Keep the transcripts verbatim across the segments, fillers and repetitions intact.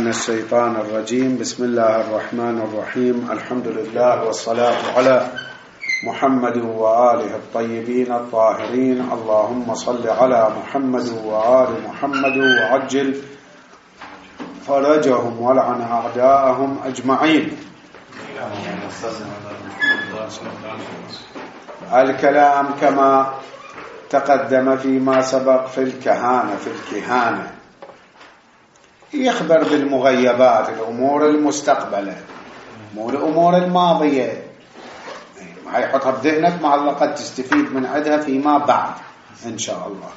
من الشيطان الرجيم. بسم الله الرحمن الرحيم. الحمد لله والصلاة على محمد وآله الطيبين الطاهرين. اللهم صل على محمد وآل محمد وعجل فرجهم ولعن أعداءهم أجمعين. الكلام كما تقدم فيما سبق في الكهانة في الكهانة يخبر بالمغيبات، الأمور المستقبلة مو الأمور الماضية، ما يحطها بذهنك مع قد تستفيد من عدها فيما بعد إن شاء الله.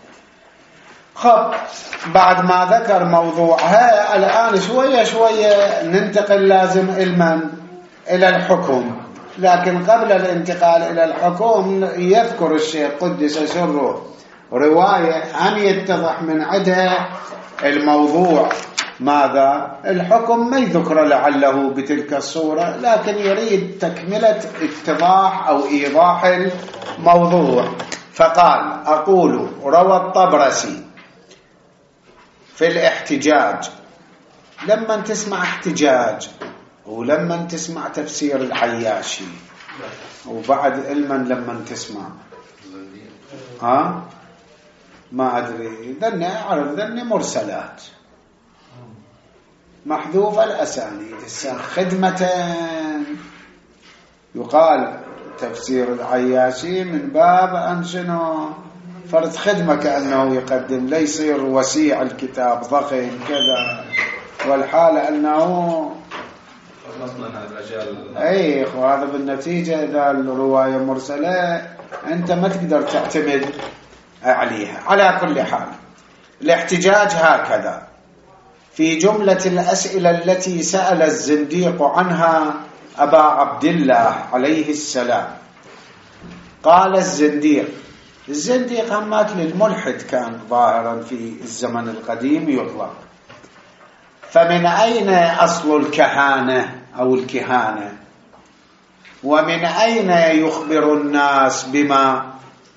خب بعد ما ذكر موضوعها الآن شوية شوية ننتقل لازم علما إلى الحكم، لكن قبل الانتقال إلى الحكم يذكر الشيخ قدس سره رواية أن يتضح من عدها الموضوع ماذا الحكم، ما يذكر لعله بتلك الصورة، لكن يريد تكملة اتضاح أو إيضاح الموضوع. فقال: أقول روى الطبرسي في الاحتجاج. لما تسمع احتجاج ولما تسمع تفسير العياشي وبعد علما لما تسمع ها ما أدري ذني أعرف ذني مرسلات محذوفة الأسانيد. خدمة يقال تفسير العياشي من باب أن شنو فرد خدمة كأنه يقدم، لا يصير وسيع الكتاب ضخم كذا، والحالة أنه أي وهذا بالنتيجة إذا الرواية مرسلة أنت ما تقدر تعتمد عليها. على كل حال الاحتجاج هكذا: في جملة الأسئلة التي سأل الزنديق عنها أبا عبد الله عليه السلام، قال الزنديق، الزنديق همات للملحد كان ظاهرا في الزمن القديم يطلق، فمن أين أصل الكهانة أو الكهانة، ومن أين يخبر الناس بما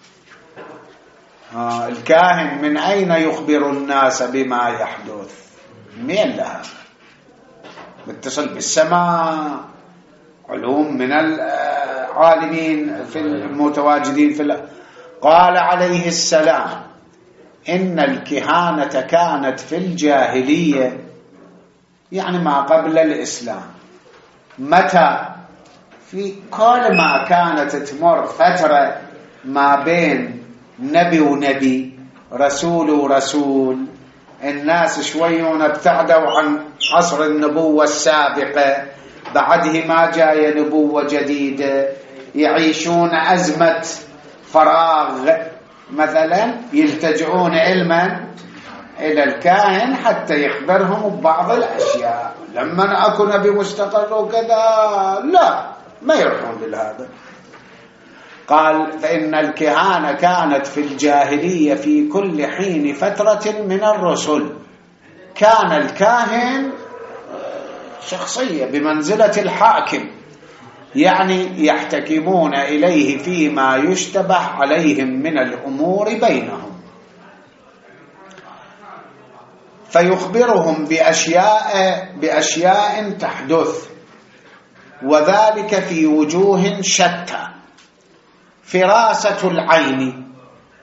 آه الكاهن من أين يخبر الناس بما يحدث؟ مين لها متصل بالسماء، علوم من العالمين في المتواجدين في الله. قال عليه السلام: إن الكهانة كانت في الجاهلية، يعني ما قبل الإسلام. متى؟ في كل ما كانت تمر فترة ما بين نبي ونبي، رسول ورسول، الناس شويون ابتعدوا عن عصر النبوة السابقة، بعده ما جاء نبوة جديدة، يعيشون أزمة فراغ مثلا، يلتجعون علما إلى الكاهن حتى يخبرهم ببعض الأشياء. لما أكو نبي مستقر وكذا لا ما يروحون بالهذا. قال: فإن الكهانة كانت في الجاهلية في كل حين فترة من الرسل. كان الكاهن شخصية بمنزلة الحاكم، يعني يحتكمون إليه فيما يشتبه عليهم من الأمور بينهم، فيخبرهم بأشياء بأشياء تحدث، وذلك في وجوه شتى. فراسة العين،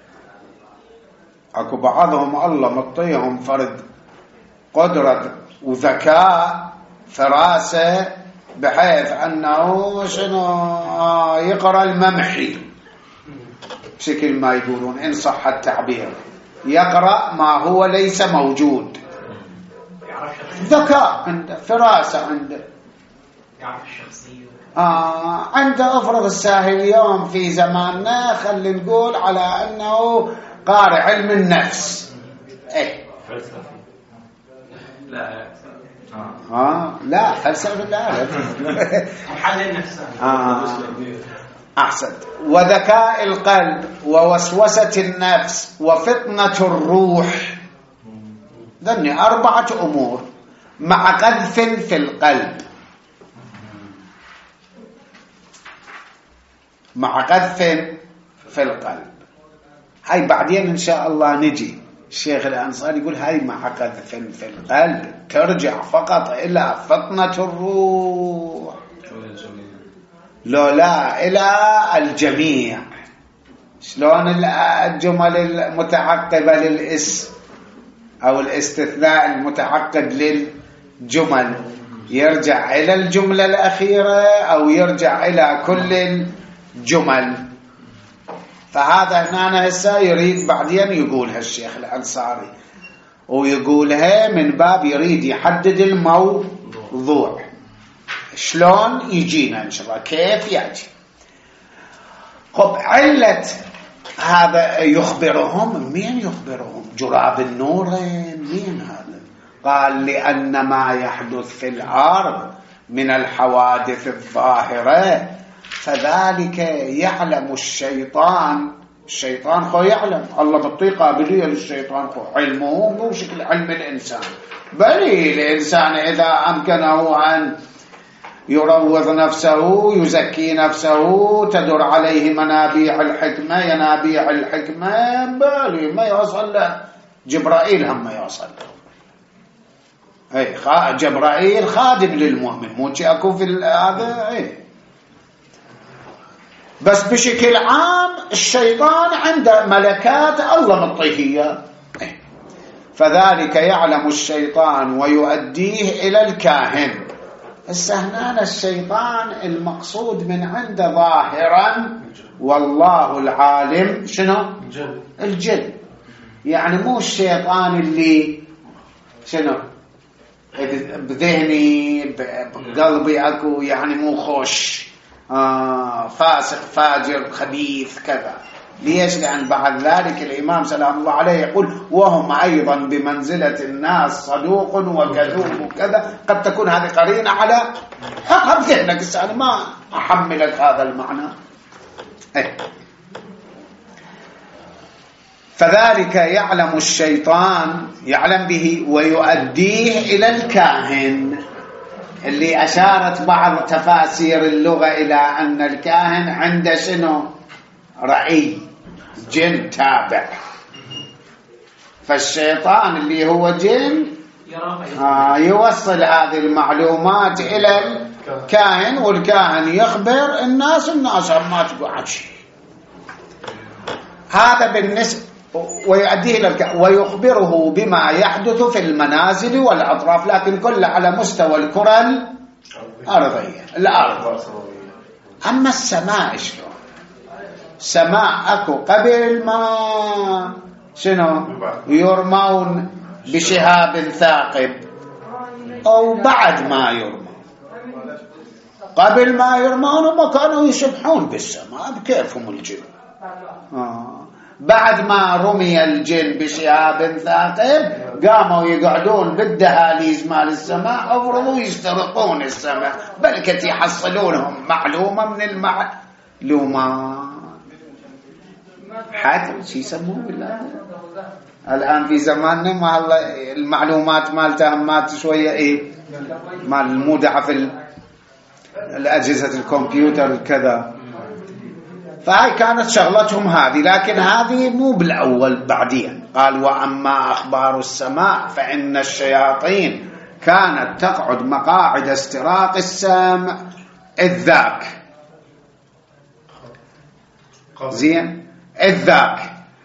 أكو بعضهم الله مطيهم فرد قدرة وذكاء فراسة بحيث أنه شنو يقرأ الممحي بشكل ما يقولون إن صح التعبير، يقرأ ما هو ليس موجود. ذكاء عنده، فراسة عنده، يعرف الشخصية. آه عنده أفرض الساهل اليوم في زماننا خلي نقول على أنه قارئ علم النفس. إيه لا آه لا فلسفة لا حل النفس. آه أحسن. وذكاء القلب ووسوسة النفس وفطنة الروح، ذني أربعة أمور مع قذف في القلب، مع قذف في القلب. هاي بعدين إن شاء الله نجي الشيخ الأنصاري يقول هاي معقد في القلب، ترجع فقط إلى فطنة الروح، لو لا إلى الجميع. شلون الجمل المتعقبة للاسم أو الاستثناء المتعقب للجمل يرجع إلى الجملة الأخيرة أو يرجع إلى كل الجمل. فهذا هنا هسه يريد بعدين يقولها الشيخ الأنصاري، ويقولها من باب يريد يحدد الموضوع. شلون يجينا إن شاء الله، كيف يأتي. خب علة هذا يخبرهم، مين يخبرهم؟ جراب النورين، مين هذا؟ قال لأن ما يحدث في الأرض من الحوادث الظاهرة فذلك يعلم الشيطان. الشيطان خو يعلم، الله بطي قابلية للشيطان، خو علمه مو شكل علم الإنسان، بل الإنسان إذا أمكنه أن يروض نفسه يزكي نفسه تدر عليه منابيع الحكمة ينابيع الحكمة، بل ما يوصل له جبرائيل هم ما يوصل له. أي جبرائيل خادم للمؤمن، مو شيء أكون في هذا. أي بس بشكل عام الشيطان عنده ملكات الله مطيهية، فذلك يعلم الشيطان ويؤديه إلى الكاهن. السهنان الشيطان المقصود من عنده ظاهرا، والله العالم شنو؟ الجن. يعني مو الشيطان اللي شنو بذهني بقلبي أكو، يعني مو خوش آه فاسق فاجر خبيث كذا. ليش؟ لأن بعد ذلك الإمام سلام الله عليه يقول وهم أيضا بمنزلة الناس صدوق وكذوب وكذا. قد تكون هذه قرينة على حقها بذهنك، السؤال ما أحملك هذا المعنى. إيه. فذلك يعلم الشيطان، يعلم به ويؤديه إلى الكاهن، اللي أشارت بعض تفاسير اللغة إلى أن الكاهن عنده شنو؟ رعي، جن تابع. فالشيطان اللي هو جن آه يوصل هذه المعلومات إلى الكاهن، والكاهن يخبر الناس، الناس ما تقعد شيء. هذا بالنسبة ويؤديه إلى الكاهن ويخبره بما يحدث في المنازل والأطراف، لكن كله على مستوى الكرة الأرضية الأرض. أما السماء شلون؟ سماء أكو قبل ما شنو يرمون بشهاب ثاقب أو بعد ما يرمون؟ قبل ما يرمون ما كانوا يسبحون بالسماء بكيفهم الجن. آه. بعد ما رمي الجن بشهاب ثاقب قاموا يقعدون بالدهاليز مال السماء أفرضوا يسترقون السماء، بل كت يحصلونهم معلومة من المعلومات. حاتم شي يسموه بالله الآن في زماننا، ما المعلومات مالتها مات شوية إيه مال المودعة في الأجهزة الكمبيوتر كذا. فهاي كانت شغلتهم هذه، لكن هذه مو بالأول، بعدين قال وأما أخبار السماء فإن الشياطين كانت تقعد مقاعد استراق السمع إذ ذاك. زين إذ ذاك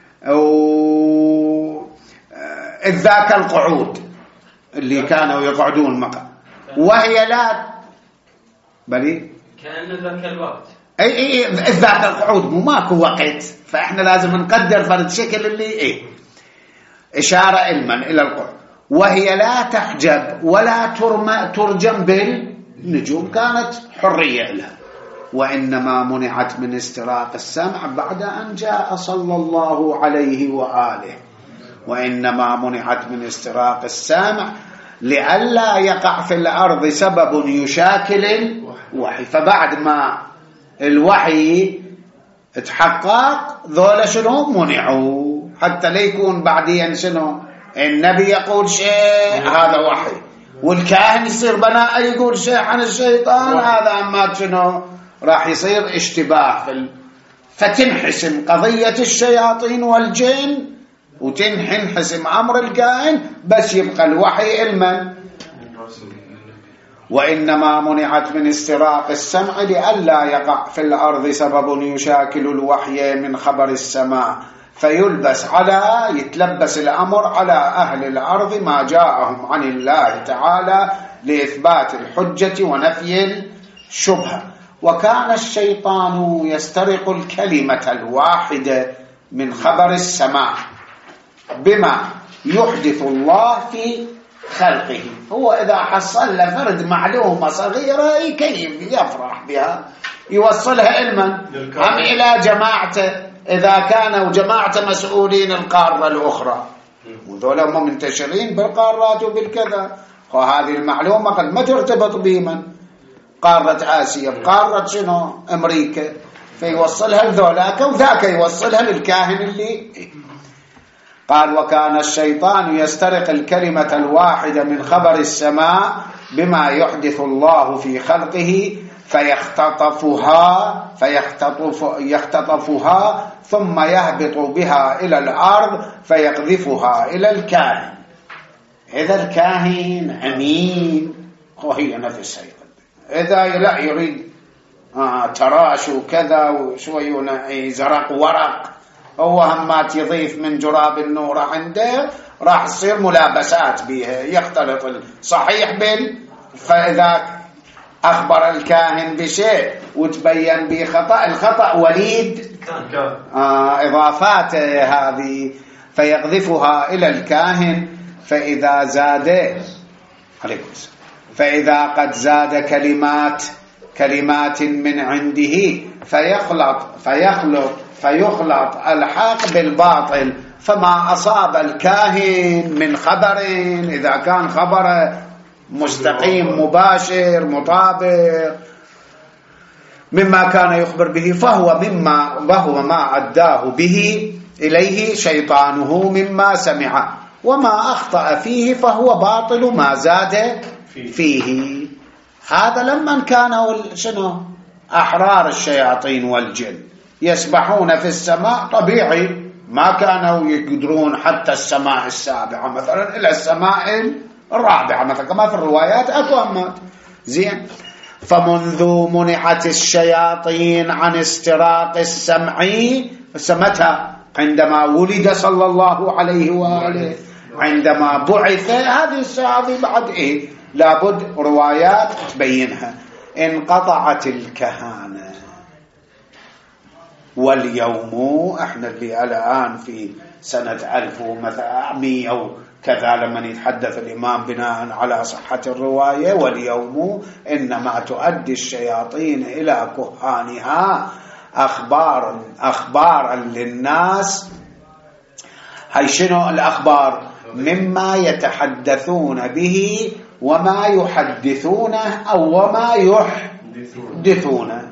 إذ ذاك القعود اللي كانوا يقعدون مقاعد، وهي لا بلي كأن ذاك الوقت اي اي ذاك القعود، مو ماكو وقت، فاحنا لازم نقدر فرد شكل اللي ايه اشاره علما الى القعود. وهي لا تحجب ولا ترمى ترجم بالنجوم، كانت حريه لها، وانما منعت من استراق السمع بعد ان جاء صلى الله عليه واله. وانما منعت من استراق السمع لئلا يقع في الارض سبب يشاكل الوحي، فبعد ما الوحي تحقق ذولا شنو منعوا، حتى لا يكون بعدين شنو النبي يقول شيء هذا وحي، والكاهن يصير بناء يقول شيء عن الشيطان هذا أما شنو راح يصير اشتباه في ال... فتنحسم قضية الشياطين والجن وتنحسم أمر الكائن، بس يبقى الوحي علما. وإنما منعت من استراق السمع لئلا يقع في الأرض سبب يشاكل الوحي من خبر السماء، فيلبس على يتلبس الأمر على أهل الأرض ما جاءهم عن الله تعالى لإثبات الحجة ونفي الشبهة. وكان الشيطان يسترق الكلمة الواحدة من خبر السماء بما يحدث الله في خلقه. هو إذا حصل لفرد معلومة صغيرة يكيف يفرح بها يوصلها علما، أم إلى جماعته إذا كانوا جماعة مسؤولين القارة الأخرى، وذولا هم منتشرين بالقارات وبالكذا، وهذه المعلومة قد ما ترتبط بمن قارة آسيا بقارة شنو أمريكا، فيوصلها لذولاك وذاك يوصلها للكاهن اللي قال. وكان الشيطان يسترق الكلمة الواحدة من خبر السماء بما يحدث الله في خلقه فيختطفها فيختطف يختطفها ثم يهبط بها إلى الأرض فيقذفها إلى الكاهن. إذا الكاهن أمين وهي نفس الشيطان، إذا لا يريد آه تراش وكذا وشوي يزرق ورق، هو همات يضيف من جراب النور عنده راح تصير ملابسات بها، يختلط الصحيح بال. فإذا أخبر الكاهن بشيء وتبين به خطأ، الخطأ وليد آه إضافاته هذه، فيقذفها إلى الكاهن. فإذا زاد عليكم فإذا قد زاد كلمات كلمات من عنده فيخلط فيخلط فيخلط الحق بالباطل، فما أصاب الكاهن من خبر إذا كان خبر مستقيم مباشر مطابق مما كان يخبر به فهو مما وهو ما أداه به إليه شيطانه مما سمع، وما أخطأ فيه فهو باطل ما زاد فيه. هذا لما كانوا شنو أحرار الشياطين والجن يسبحون في السماء طبيعي، ما كانوا يقدرون حتى السماء السابعة مثلا إلى السماء الرابعة مثلا كما في الروايات أكوامات زين. فمنذ منعت الشياطين عن استراق السمع سمتها عندما ولد صلى الله عليه وآله، عندما بعث، هذه الساعة بعد إيه لابد روايات تبينها. انقطعت الكهانة. واليوم احنا اللي الآن في سنة ألف ومئة وكذا لما يتحدث الإمام بناء على صحة الرواية، واليوم إنما تؤدي الشياطين إلى كهانها أخبار أخبارا للناس. هاي شنو الأخبار؟ مما يتحدثون به وما يحدثونه أو وما يحدثونه.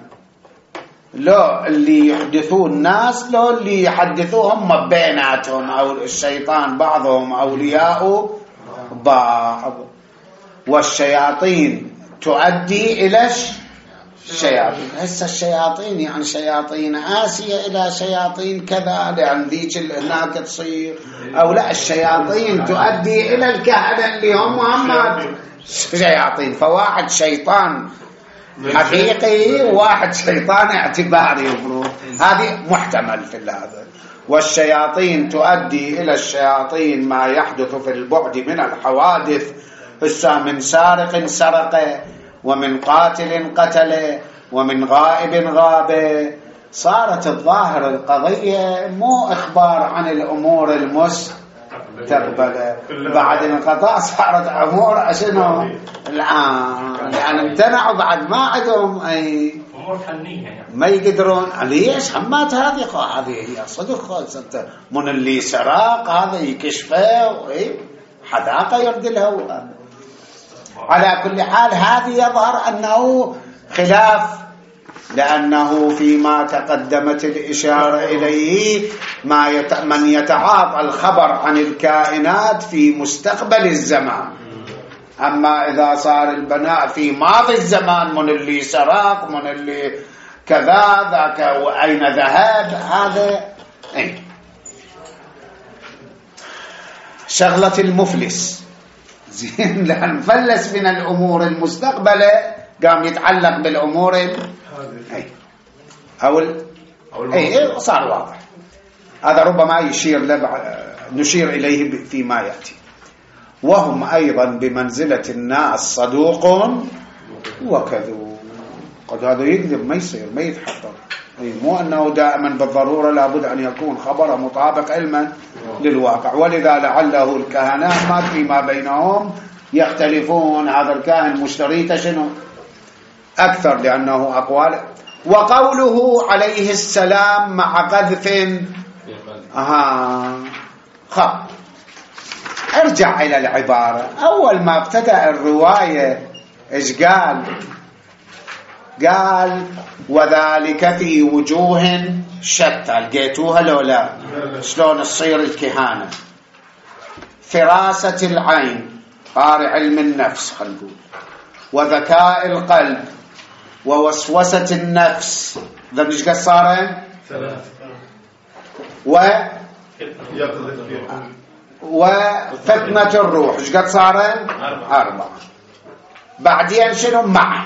لو اللي يحدثون الناس لو اللي يحدثوهم بيناتهم، أو الشيطان بعضهم أولياء بعض. والشياطين تؤدي إلى الشياطين. هسه الشياطين يعني شياطين آسيا إلى شياطين كذا، لأن ذيك هناك تصير، أو لا الشياطين تؤدي إلى الكهنة اللي هم هم شياطين. فواحد شيطان حقيقي وواحد شيطان اعتباري يفرض، هذه محتمل في هذا. والشياطين تؤدي إلى الشياطين ما يحدث في البعد من الحوادث، هسه من سارق سرق، ومن قاتل قتل، ومن غائب غاب. صارت الظاهر القضية مو إخبار عن الأمور المستقبلة، بعد الانقطاع صارت أمور شنو الآن، يعني امتنعوا بعد ما عندهم أي أمور فنية يعني. ما يقدرون. ليش همات هذه هذه هي صدق من اللي سراق هذا يكشفه حداقة يرد له. على كل حال هذه يظهر أنه خلاف، لأنه فيما تقدمت الإشارة إليه ما يت... من يتعاطى الخبر عن الكائنات في مستقبل الزمان. أما إذا صار البناء في ماضي الزمان من اللي سرق من اللي كذا ذاك وأين ذهب، هذا أي. شغلة المفلس زين، لأن مفلس من الأمور المستقبلة قام يتعلق بالأمور ال... أي أو ال... أي صار واضح. هذا ربما يشير لبع... نشير إليه فيما يأتي. وهم أيضا بمنزلة الناس صدوق وكذوب. قد هذا يكذب ما يصير ما يتحقق، أي مو أنه دائما بالضرورة لابد أن يكون خبره مطابق علما للواقع. ولذا لعله الكهنة ما فيما بينهم يختلفون، هذا الكاهن مشتريته شنو أكثر لأنه أقوال. وقوله عليه السلام مع قذف آه خب ارجع إلى العبارة. أول ما ابتدأ الرواية إيش قال؟ قال وذلك في وجوه شتى. لقيتوها لو لا؟ شلون تصير الكهانة؟ فراسة العين، قارئ علم النفس خلينا نقول، وذكاء القلب، ووسوسة النفس. ذا ايش قد صار؟ و وفتنة الروح ايش قد صار؟ أربعة. بعدين شنو؟ مع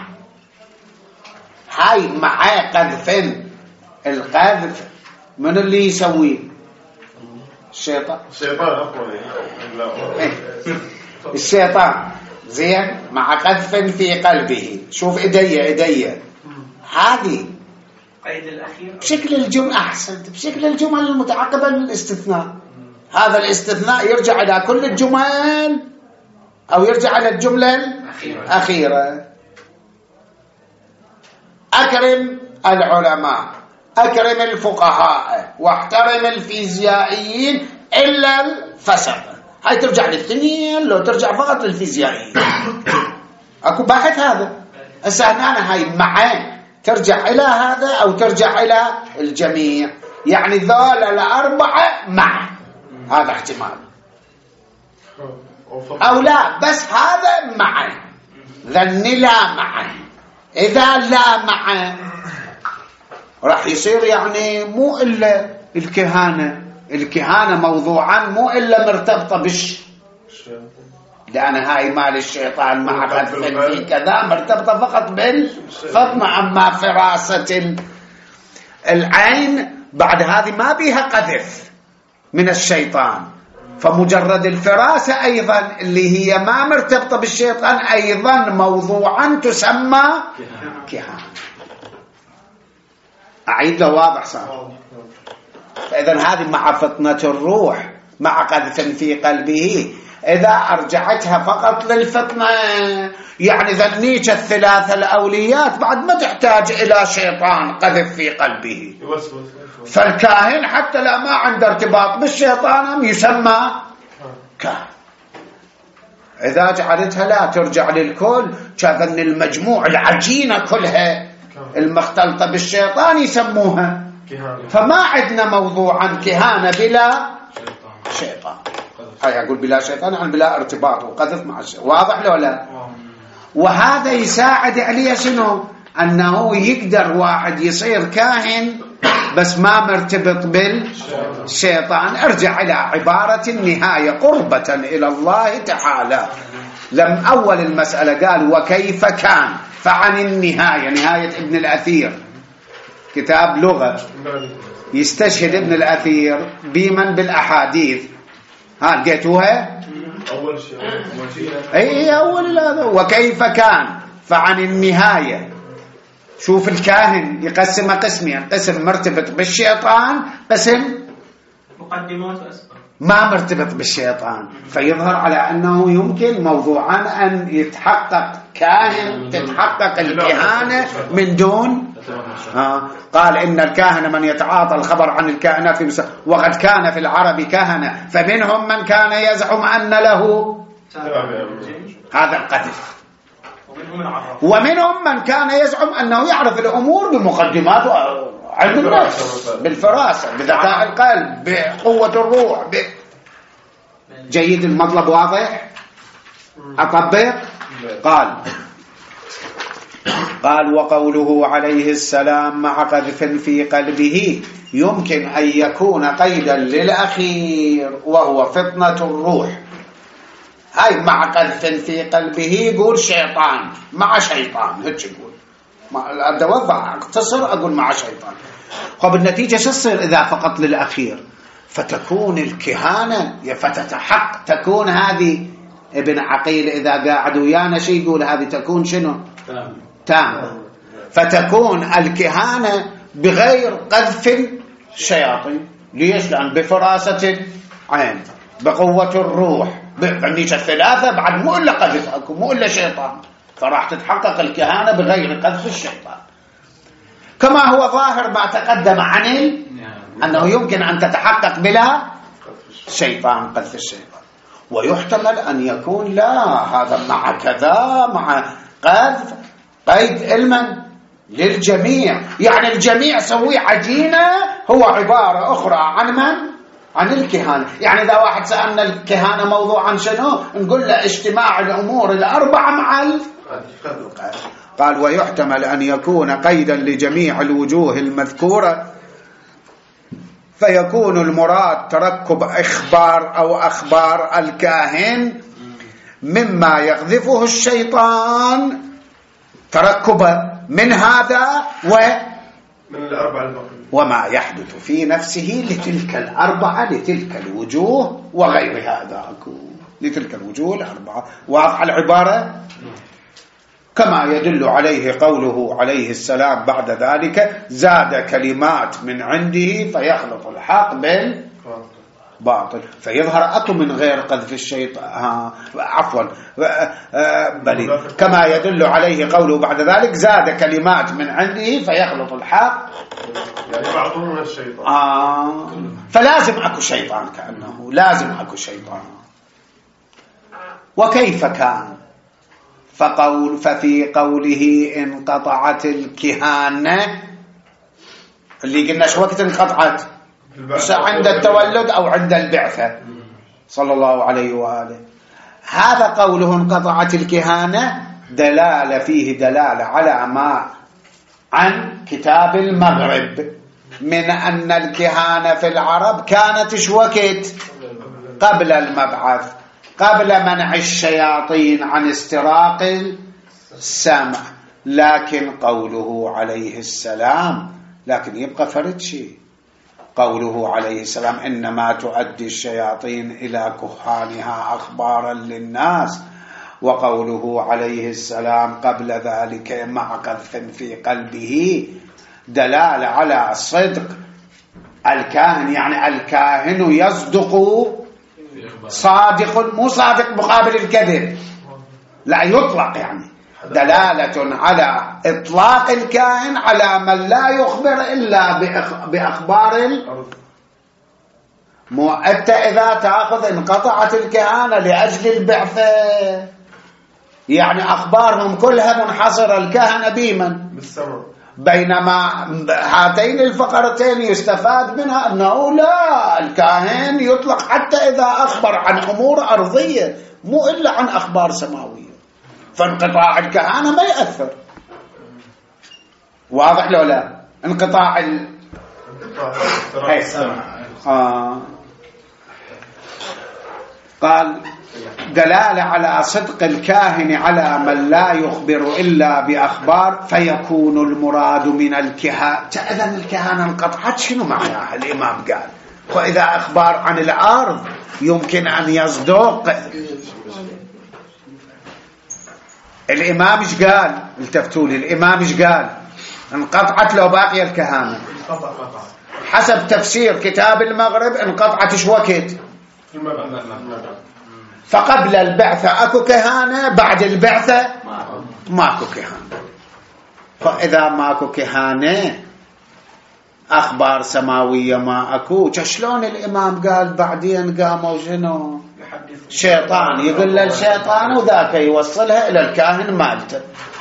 هاي مع قذف. القذف من اللي يسويه؟ الشيطان. الشيطان الشيطان زين. مع قذف في قلبه. شوف ايدي ايدي هذه قيد الأخير بشكل الجملة أحسن، بشكل الجمل المتعقبة للاستثناء. هذا الاستثناء يرجع إلى كل الجمل أو يرجع إلى الجملة الأخيرة. أكرم العلماء، أكرم الفقهاء، واحترم الفيزيائيين إلا الفسق. هاي ترجع للاثنين لو ترجع فقط للفيزيائيين. أكو باحث هذا. هسه أنا هاي معي ترجع إلى هذا أو ترجع إلى الجميع، يعني ذول الأربعة مع. هذا احتمال أو لا، بس هذا مع. ذني لا مع. إذا لا مع راح يصير يعني مو إلا الكهانة. الكهانة موضوعا مو إلا مرتبطة بالش، لأن هاي مال الشيطان مع قذف في كذا مرتبطة فقط بالفطنة. أما فراسة العين بعد هذه ما بيها قذف من الشيطان، فمجرد الفراسة أيضا اللي هي ما مرتبطة بالشيطان أيضا موضوعا تسمى كهانة. أعيد له واضح صار. فإذا هذه مع فطنة الروح مع قذف في قلبه. إذا أرجعتها فقط للفطنة يعني ذنيك الثلاثة الأوليات بعد ما تحتاج إلى شيطان قذف في قلبه. فالكاهن حتى لا ما عنده ارتباط بالشيطان يسمى كاهن. إذا جعلتها لا ترجع للكل كذن المجموع العجينة كلها المختلطة بالشيطان يسموها. فما عندنا موضوعا كهانة بلا شيطان. هاي أقول بلا شيطان يعني بلا ارتباط وقذف مع الشيطان. واضح لو لا؟ وهذا يساعد عليه شنو؟ أنه يقدر واحد يصير كاهن بس ما مرتبط بالشيطان. ارجع إلى عبارة النهاية قربة إلى الله تعالى. لم أول المسألة قال وكيف كان، فعن النهاية نهاية ابن الأثير كتاب لغة يستشهد ابن الأثير بمن بالأحاديث. ها لقيتوها؟ أول شيء أي أول هذا وكيف كان فعن النهاية. شوف الكاهن يقسم قسمين، قسم مرتبط بالشيطان، قسم مقدمات وأسباب ما مرتبط بالشيطان. فيظهر على أنه يمكن موضوعا أن يتحقق كاهن تتحقق الكهانة من دون آه. قال إن الكاهن من يتعاطى الخبر عن الكائنات في مسا... وقد كان في العرب كهنة فمنهم من كان يزعم أن له هذا القذف، ومنهم من كان يزعم أنه يعرف الأمور بمقدمات علم النفس بالفراسة بذكاء القلب بقوة الروح ب... جيد المطلب واضح؟ أطبق؟ قال قال وقوله عليه السلام مع قذف في قلبه يمكن أن يكون قيدا للأخير وهو فطنة الروح. هاي مع قذف في قلبه يقول شيطان مع شيطان، هيك يقول أبدأ أوضح أقتصر أقول مع شيطان. خب النتيجة شو تصير إذا فقط للأخير؟ فتكون الكهانة فتتحق، تكون هذه ابن عقيل إذا قاعد ويانا شي يقول هذه تكون شنو؟ تام. فتكون الكهانة بغير قذف الشياطين. ليش؟ لأن بفراسة العين، بقوة الروح، بعنيش الثلاثة بعد مو إلا قذف أكو، مو إلا شيطان، فراح تتحقق الكهانة بغير قذف الشيطان. كما هو ظاهر ما تقدم عنه أنه يمكن أن تتحقق بلا شيطان، قذف الشيطان. ويحتمل أن يكون لا، هذا مع كذا مع قذف قيد علما للجميع، يعني الجميع سوي عجينة هو عبارة أخرى عن من؟ عن الكهانة. يعني إذا واحد سألنا الكهانة موضوع عن شنو نقول له اجتماع الأمور الأربعة مع القذف. قال ويحتمل أن يكون قيدا لجميع الوجوه المذكورة، فيكون المراد تركب إخبار أو أخبار الكاهن مما يقذفه الشيطان، تركب من هذا و من الأربعة وما يحدث في نفسه لتلك الأربعة، لتلك الوجوه وغير هذا، لتلك الوجوه الأربعة. واضح العبارة؟ كما يدل عليه قوله عليه السلام بعد ذلك زاد كلمات من عنده فيخلط الحق بالباطل، فيظهر أكو من غير قذف الشيطان، عفوا بل كما يدل عليه قوله بعد ذلك زاد كلمات من عنده فيخلط الحق، يعني بعضهم الشيطان. آه فلازم أكو شيطان، كأنه لازم أكو شيطان. وكيف كان؟ فقول ففي قوله انقطعت الكهانة، اللي قلنا شو وقت انقطعت؟ عند التولد أو عند البعثة صلى الله عليه وآله. هذا قوله انقطعت الكهانة دلالة، فيه دلالة على ما عن كتاب المغرب من أن الكهانة في العرب كانت شو وقت؟ قبل المبعث، قبل منع الشياطين عن استراق السمع. لكن قوله عليه السلام، لكن يبقى فرد شيء، قوله عليه السلام إنما تؤدي الشياطين إلى كهانها أخبارا للناس، وقوله عليه السلام قبل ذلك مع قذف في قلبه دلالة على صدق الكاهن، يعني الكاهن يصدق، صادق، مو صادق مقابل الكذب، لا يطلق، يعني دلالة على إطلاق الكاهن على من لا يخبر إلا بأخبار الأرض. مو أنت إذا تأخذ انقطعت الكهانة لأجل البعثة، يعني أخبارهم كلها منحصرة الكهنة بمن؟ بالسمع. بينما هاتين الفقرتين يستفاد منها أنه لا، الكاهن يطلق حتى إذا أخبر عن أمور أرضية، مو إلا عن أخبار سماوية، فانقطاع الكهانة ما يأثر. واضح لو لا؟ انقطاع ال... آه. قال دلالة على صدق الكاهن على من لا يخبر إلا بأخبار، فيكون المراد من الكهانة. إذن الكهانة انقطعت شنو معناها؟ الإمام قال وإذا أخبار عن الأرض يمكن أن يصدق. الإمام إيش قال؟ التفتوا لي، الإمام إيش قال؟ انقطعت لو باقي الكهانة. حسب تفسير كتاب المغرب انقطعت إيش وقت؟ فقبل البعثة أكو كهانة، بعد البعثة ماكو كهانة. فإذا ماكو كهانة أخبار سماوية ما أكو، شلون الإمام قال بعدين قاموا شنو؟ شيطان يقول للشيطان وذاك يوصلها إلى الكاهن مالته.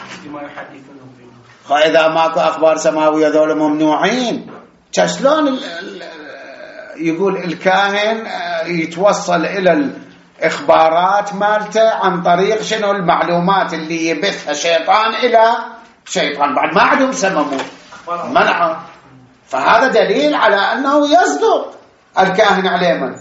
فإذا ماكو أخبار سماوية ذول ممنوعين، شلون يقول الكاهن يتوصل إلى الإخبارات مالته عن طريق شنو؟ المعلومات اللي يبثها شيطان إلى شيطان، بعد ما عندهم سمموا منعوا. فهذا دليل على أنه يصدق الكاهن على من؟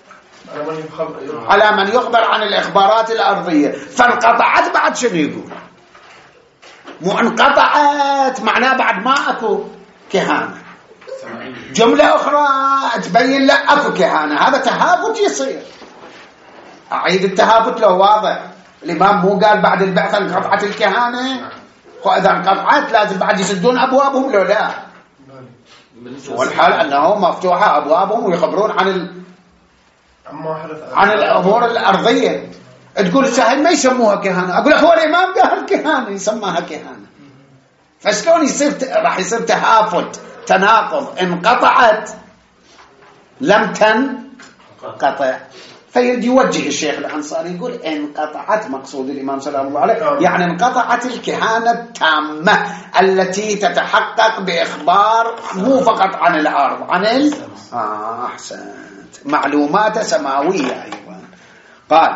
على من يخبر عن الإخبارات الأرضية. فانقطعت بعد شنو يقول؟ مو انقطعت معناه بعد ما أكو كهانة. جملة أخرى تبين لا أكو كهانة، هذا تهافت يصير. أعيد التهافت لو واضح. الإمام مو قال بعد البعثة انقطعت الكهانة، وإذا انقطعت لازم بعد يسدون أبوابهم لو لا. والحال أنه مفتوحة أبوابهم ويخبرون عن ال... عن الأمور الأرضية. تقول الساهل ما يسموها كهانة، أقول لك هو الإمام قال كهانة يسماها كهانة. فشلون يصير راح يصير تهافت تناقض؟ انقطعت لم تنقطع. فيريد يوجه الشيخ الأنصاري يقول انقطعت مقصود الإمام سلام الله عليه يعني انقطعت الكهانة التامة التي تتحقق بإخبار مو فقط عن الأرض، عن ال... آه أحسنت، معلومات سماوية أيضا. قال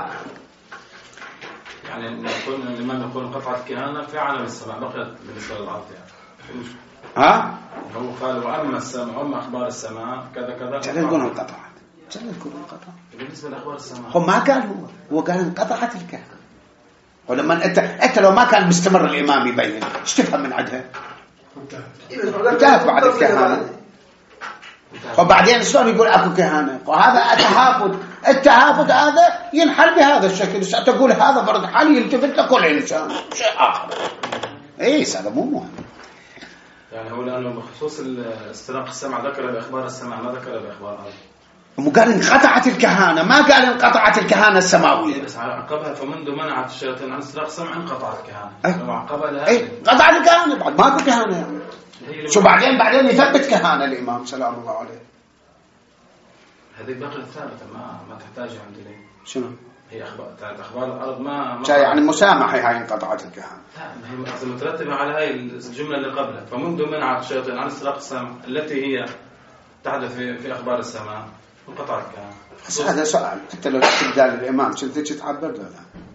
يعني يكون الإمام يقول انقطعت الكهانة في عالم السماء بقيت بالنسبة للأرض يعني. ها؟ هو قال وأما السماء وأما أخبار السماء كذا كذا. كذا يقول انقطعت. كذا يقول انقطعت. بالنسبة لأخبار السماء. هو ما قال هو، هو قال انقطعت الكهانة. ولما أنت أنت لو ما كان مستمر الإمام يبين، إيش تفهم من عندها؟ انتهت بعد الكهانة. وبعدين شلون يقول أكو كهانة؟ وهذا تهافت. التهافت هذا ينحل بهذا الشكل. تقول هذا برضه حال يلتفت لكل إنسان شيء آخر. إيه هذا مو مهم. يعني هو لأنه بخصوص استراق السمع ذكر بأخبار السمع ما ذكر بأخبار الأرض. مو قال انقطعت الكهانة، ما قال انقطعت الكهانة السماوية. بس عقبها فمنذ منعت الشياطين عن استراق السمع انقطعت الكهانة. أي. وعقبها لها. إيه انقطعت الكهانة بعد ما أكو كهانة يعني. شو بعدين بعدين يثبت كهانة الإمام سلام الله عليه. هذه بقيت ثابتة ما ما تحتاج عندي ليه. شنو؟ هي أخبار أخبار الأرض ما. ما يعني مسامحة هاي انقطعت الكهانة. لا هي مترتبة على هاي الجملة اللي قبلها فمنذ منعت الشياطين عن استراق السمع التي هي تحدث في في أخبار السماء انقطعت الكهانة. بس هذا سؤال حتى لو تبدأ الإمام شو تيجي تعبر له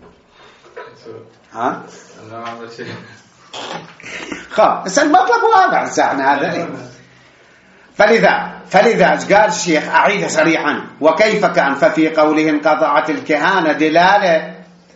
ها؟ أنا ما أعرف شيء. خلاص بس المطلب واضح زعنا هذا. فلذا فلذا قال الشيخ أعيد سريعا وكيف كان ففي قوله انقطعت الكهانة دلالة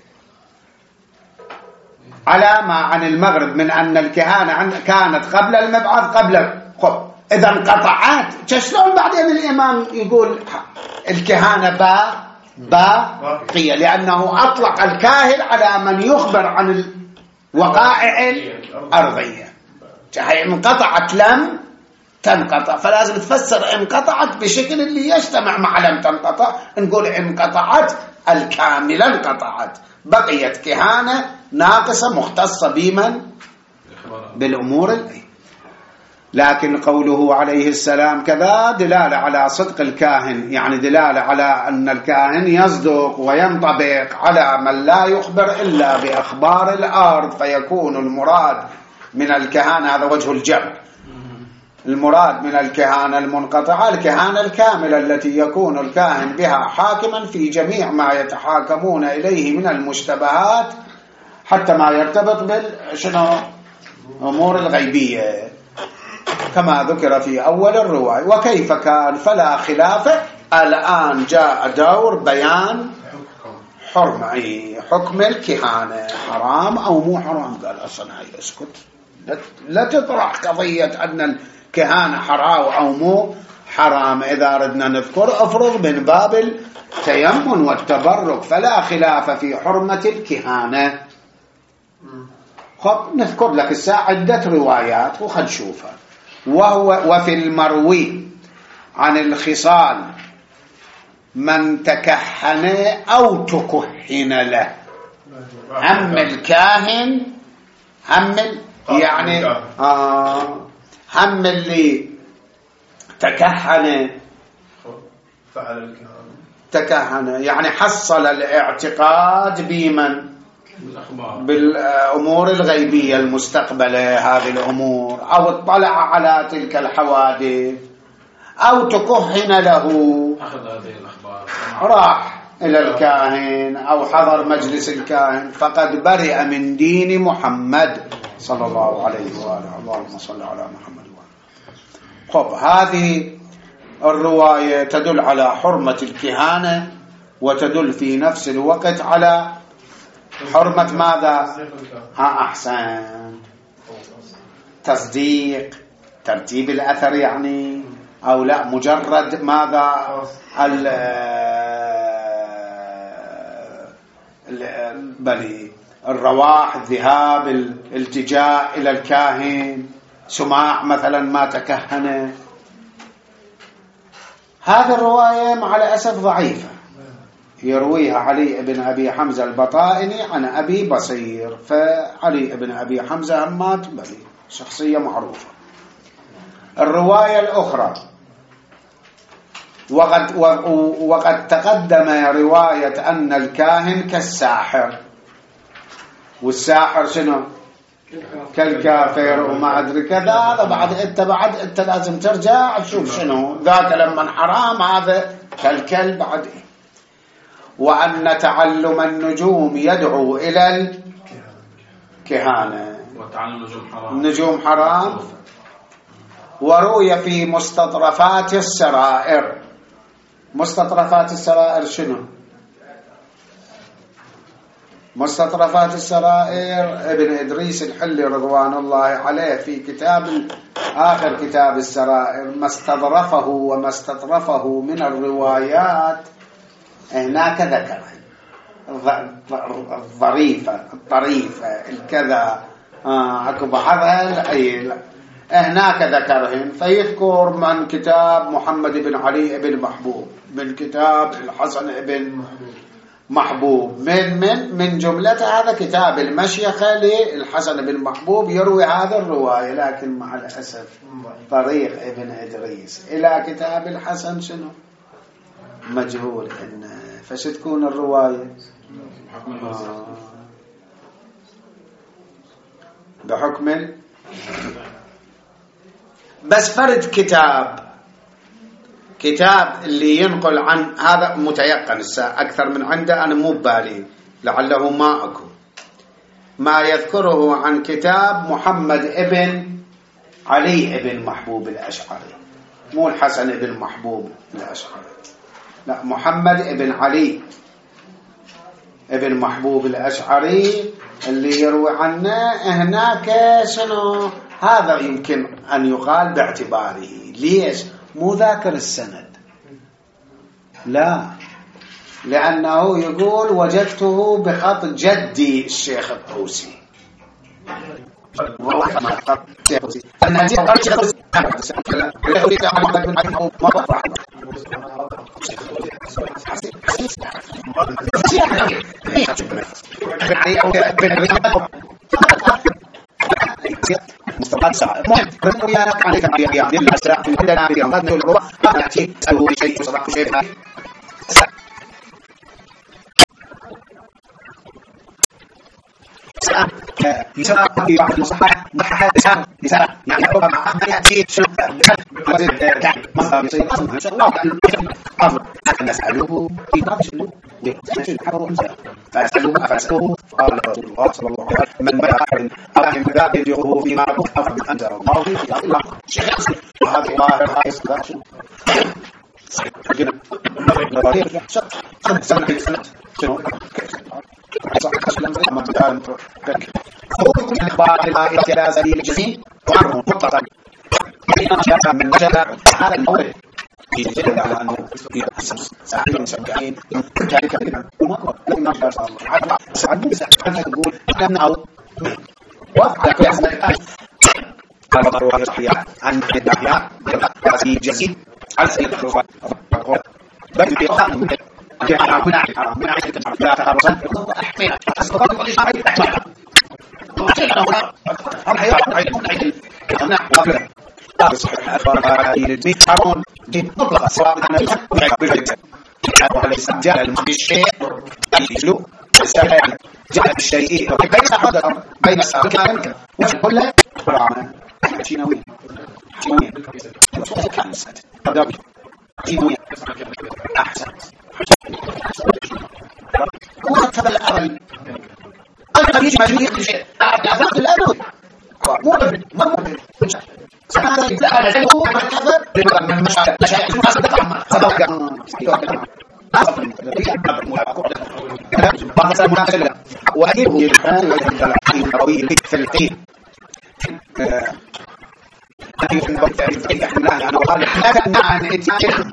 على ما عن المغرب من أن الكهانة كانت قبل المبعث قبل خب إذا انقطعت شلون بعدين الإمام يقول الكهانة با باقية لأنه أطلق الكاهن على من يخبر عن الوقائع الأرضية. هي انقطعت لم تنقطع فلازم تفسر انقطعت بشكل اللي يجتمع مع لم تنقطع. نقول انقطعت الكاملة انقطعت بقيت كهانة ناقصة مختصة بمن بالأمور الأي. لكن قوله عليه السلام كذا دلالة على صدق الكاهن يعني دلالة على أن الكاهن يصدق وينطبق على من لا يخبر إلا بأخبار الأرض فيكون المراد من الكهانة هذا وجه الجمع. المراد من الكهانة المنقطعة الكهانة الكاملة التي يكون الكاهن بها حاكما في جميع ما يتحاكمون إليه من المشتبهات حتى ما يرتبط بالشنو أمور الغيبية كما ذكر في أول الرواية. وكيف كان فلا خلاف. الآن جاء دور بيان حرمة حكم الكهانة حرام أو مو حرام. قال أصلا هاي اسكت لا تطرح قضية أن الكهانة حرام أو مو حرام. إذا ردنا نذكر أفرض من باب التيمم والتبرك فلا خلاف في حرمة الكهانة. خب نذكر لك الساعة عدة روايات وخل نشوفها. وهو وفي المروي عن الخصال من تكهن أو تكهن له هم الكاهن هم يعني آه هم اللي تكهن فعل الكهانة تكهن يعني حصل الاعتقاد بمن بالأمور الغيبية المستقبلة هذه الأمور أو اطلع على تلك الحوادث أو تكهن له أخذ هذه الأخبار راح إلى الكاهن أو حضر مجلس الكاهن فقد برئ من دين محمد صلى الله عليه وآله. اللهم صل على محمد وآله. خب هذه الرواية تدل على حرمة الكهانة وتدل في نفس الوقت على حرمة ماذا؟ ها أحسن، تصديق ترتيب الأثر يعني، أو لا مجرد ماذا بل الرواح، الذهاب، الالتجاء إلى الكاهن، سماع مثلا ما تكهن. هذه الرواية مع الأسف ضعيفة، يرويها علي بن أبي حمزة البطائني عن أبي بصير، فعلي بن أبي حمزة همات بلي شخصية معروفة. الرواية الأخرى وقد, وقد تقدم رواية أن الكاهن كالساحر، والساحر شنو؟ كالكافر وما أدري كذا. هذا بعد أنت بعد أنت لازم ترجع تشوف شنو ذاك لما حرام، هذا كالكل بعد. وأن تعلم النجوم يدعو إلى الكهانة، وتعلم النجوم حرام، النجوم حرام. وروي في مستطرفات السرائر. مستطرفات السرائر شنو؟ مستطرفات السرائر ابن إدريس الحلي رضوان الله عليه في كتاب آخر كتاب السرائر ما استظرفه وما استطرفه من الروايات هناك ذكر الظريفة الطريفة الكذا اكو بعضها هناك ذكرهم. فيذكر من كتاب محمد بن علي بن محبوب، من كتاب الحسن بن محبوب، من من من جملة هذا كتاب المشيخة للحسن بن محبوب يروي هذا الرواية، لكن مع الأسف طريق ابن إدريس إلى كتاب الحسن شنو؟ مجهول. إن فش تكون الرواية؟ آه. بحكم بس فرد كتاب كتاب اللي ينقل عن هذا متيقن الساعة أكثر من عنده، أنا مو ببالي لعله ما أكو ما يذكره عن كتاب محمد ابن علي ابن محبوب الأشعري، مو الحسن ابن محبوب الأشعري، لا محمد ابن علي ابن محبوب الأشعري اللي يروي عنه هناك شنو. هذا يمكن أن يقال باعتباره. ليش؟ مو ذاكر السند، لا، لأنه يقول وجدته بخط جدي الشيخ الطوسي. مستطاع ساعة مهم رمو يانك عليك مريم دي الأسرع في عندنا في أمضاد نقول الروح نأتي أسأله شيء وصبح شيء يسرع في بعض المصحح مصحح يسرع يسرع يعني ربما يأتي شنو مصدر يصير أصلا إن شاء الله أفضل أن نسأله في بعض شنو فأسأله فأسأله قال رسول الله صلى الله عليه وسلم من بلغ أحد أرحم ذات يجره فيما أفضل من أنزل الله في الله شيء وهذا الله رئيس ذات شنو شنو خذوا الإخبار الآية على سبيل الجزيء وعنه مطلقا من وجد هذا المورد في جدل على أنه ساعدين سبعين ذلك وما لكن ما شاء الله سعد سعد تقول أنه وفق كل هذه الآية قال بطر الصحيح عن الدعياء على سبيل الجزيء على سبيل الخروف بل في قرآن من هنا من عيد لا تخرصا أحمينا أصدقاء كل شيء أحمينا الحياة عيد عيد كنا وافلا صحيح أخبار البيت عون جد مطلقة سواء أنا بالعيد وليس جعل بالشيء يشلو استحيل جعل بالشيء بين حضر بين الساكن وكل برعمان شنوي شنوي كان سد هذا شنوي أحسن وقت الأول أنا يجي مجهول كل شيء أعرف الأول مو مو وأجيبه للحان النبوي الفلسطيني أنا وقال لا تمنع عن إتيان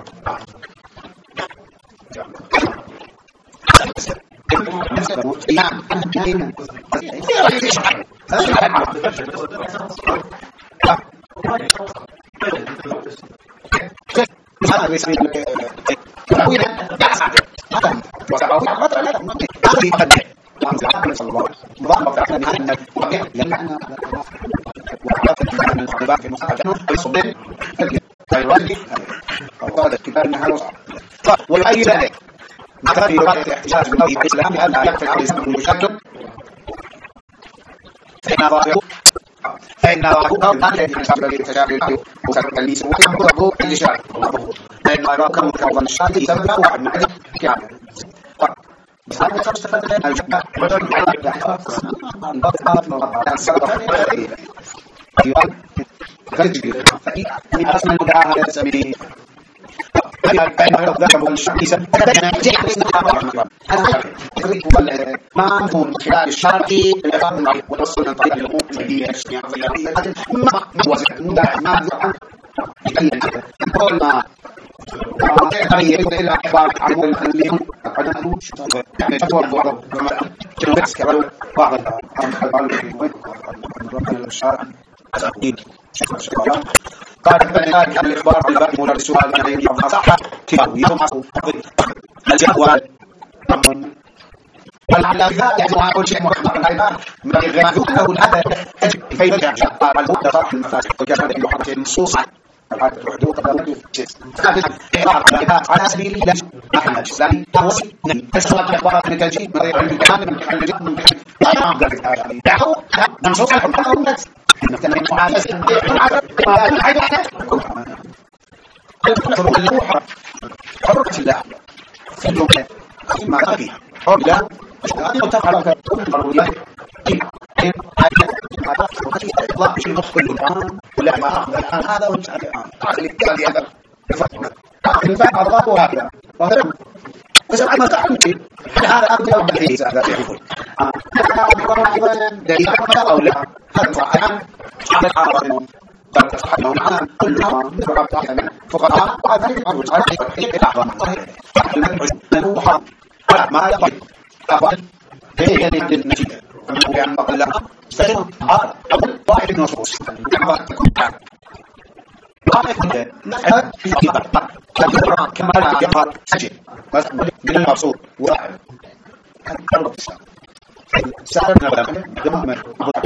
وأي ذلك مثلا في رواية احتجاج بالنوي الإسلام ألا يقتل على الإسلام المشكل فإن ظاهره فإن ظاهره لا يجب أن يشعر بالتشابه وسبب الليس وكبره الإشارة فإن ظاهره كوضا الشاكي سبب واحد من عدد كامل بس هذا تستفاد من الجمع وجد على الأحفاظ البطاط والبطاط أيضا فالجبير فإن أصل المدعى هذا سميه فإن ذلك الشرعي سبب ما نكون خلال الشرعي الإقامة وتوصل من طريق الأمور المدينة ما وزن ما نزعم كل ما يجب إلى إخبار عن اليوم عدم يعني تطور بعض كانوا يسكروا بعض الشارع قال بني كان الإخبار بالباقي مولى السؤال كان يجب صح كتاب يوم الجهوال ولعل ذلك يعني كل شيء محمد أيضا ما يغيظون أو هذا كيف يرجع قال المدة صح المفاسد وجاء بمحمد النصوص على سبيل الله نحن الإسلام توصي تسوى الأخبار من التجيب من غير الكلام من الجيب من الجيب لا يعمل ذلك دعوا ننصوص الحكم نتمنى معالسة حرة الله في الجملة ما تقي حرة الله أن تفعل كل ضروريات الله في نصف القرآن ولا ما أخذ الآن هذا وجه الآن الكلام هذا الفعل الله هكذا بس أنا تعلمت هذا أبدا بالحديث هذا يقول هذا دليل أو لا هذا عن هذا العرب تتحدثون عن كل ما نفرق فقط هذا الأمر صحيح الأعظم المنوحة ما يقل أفضل هي النتيجة يعني بقول لها استجمع هذا أول واحد النصوص لا في كبر كما لا يقال سجل من المبسوط واحد سألنا بلغة دماء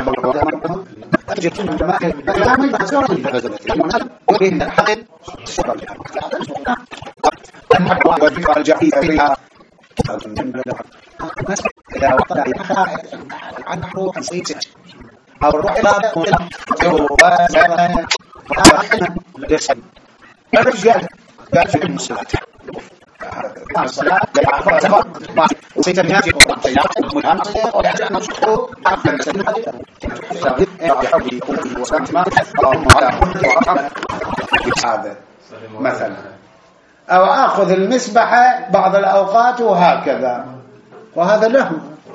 أجل من دماء الدماء سألنا بلغة وإن الحق سبب المحق والفكرة الجحيفة فيها إذا وقع عن حروح نسيت أو الروح إلى وزمن وحنا لسن الرجال قال في المسلمين مع الصلاة يعرفها سفر مع وسيتنها في قرآن سيارة ملامسة ويعجل نفسه عفوا نسلم يحب يكون وسلم اللهم على هذا مثلا أو أخذ المسبحة بعض الأوقات وهكذا وهذا له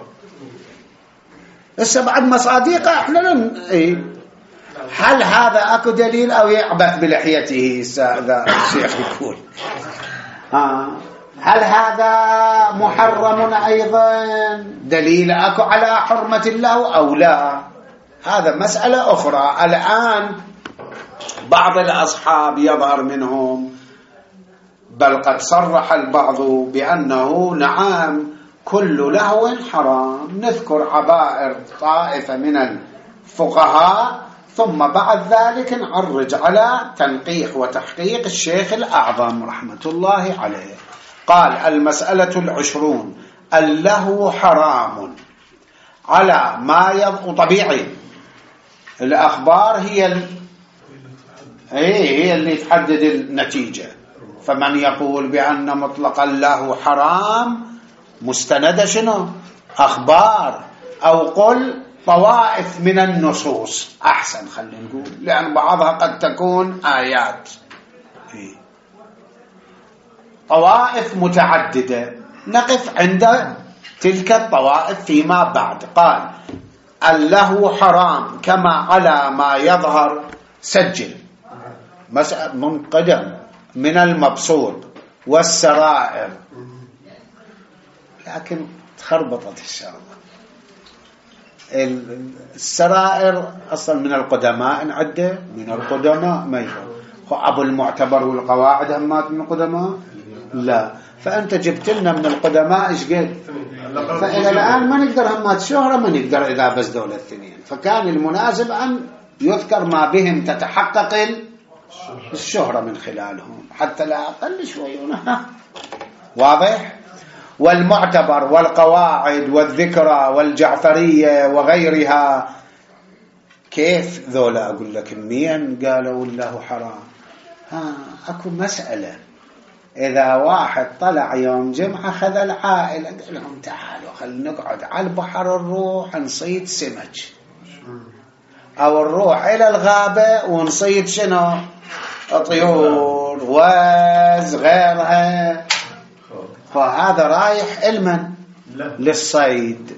لسه بعد مصاديق احنا لن ايه هل هذا اكو دليل او يعبث بلحيته هذا الشيخ يقول ها هل هذا محرم ايضا دليل اكو على حرمة الله او لا هذا مسألة اخرى الان بعض الاصحاب يظهر منهم بل قد صرح البعض بانه نعم كل لهو حرام نذكر عبائر طائفة من الفقهاء ثم بعد ذلك نعرج على تنقيح وتحقيق الشيخ الأعظم رحمة الله عليه قال المسألة العشرون اللهو حرام على ما يضع طبيعي الأخبار هي ال... هي اللي تحدد النتيجة فمن يقول بأن مطلق اللهو حرام مستند شنو أخبار أو قل طوائف من النصوص أحسن خلينا نقول، لأن بعضها قد تكون آيات. طوائف متعددة، نقف عند تلك الطوائف فيما بعد. قال اللهو حرام كما على ما يظهر، سجل مسألة منقدم من المبسوط والسرائر، لكن تخربطت الشغلة. السرائر أصلا من القدماء نعده، من القدماء ما يفهم. أبو المعتبر والقواعد همات من القدماء؟ لا. فأنت جبت لنا من القدماء إيش قل؟ فإلى الآن ما نقدر همات شهرة، ما نقدر إذا بس دولة اثنين، فكان المناسب أن يذكر ما بهم تتحقق الشهرة من خلالهم حتى لا أقل شوي. واضح؟ والمعتبر والقواعد والذكرى والجعفرية وغيرها، كيف ذولا أقول لك مين قالوا الله حرام؟ ها أكو مسألة، إذا واحد طلع يوم جمعة خذ العائلة قال لهم تعالوا خلينا نقعد على البحر نروح نصيد سمك، أو نروح إلى الغابة ونصيد شنو؟ طيور وز غيرها، فهذا رايح علما للصيد.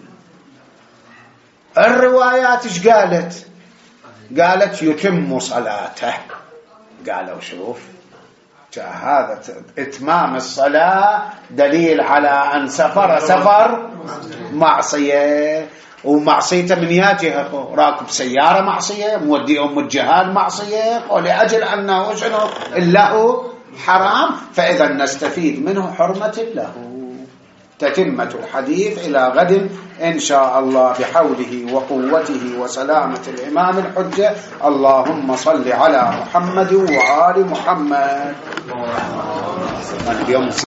الروايات ايش قالت؟ قالت يتم صلاته. قالوا شوف هذا إتمام الصلاة دليل على أن سفر سفر معصية، ومعصيته من ياجهه، راكب سيارة معصية، مودي أم الجهاد معصية، ولأجل أنه شنو الله حرام، فإذا نستفيد منه حرمة له. تتمة الحديث إلى غد إن شاء الله بحوله وقوته وسلامة الإمام الحجة. اللهم صل على محمد وآل محمد. اليوم